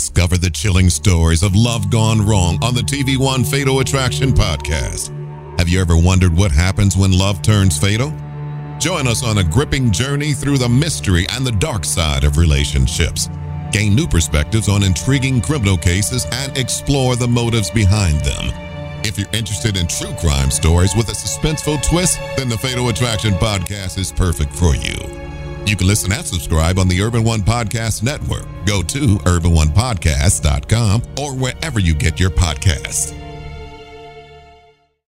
Discover the chilling stories of love gone wrong on the TV One Fatal Attraction podcast. Have you ever wondered what happens when love turns fatal? Join us on a gripping journey through the mystery and the dark side of relationships. Gain new perspectives on intriguing criminal cases and explore the motives behind them. If you're interested in true crime stories with a suspenseful twist, then the Fatal Attraction podcast is perfect for you. You can listen and subscribe on the Urban One Podcast Network. Go to urbanonepodcast.com or wherever you get your podcasts.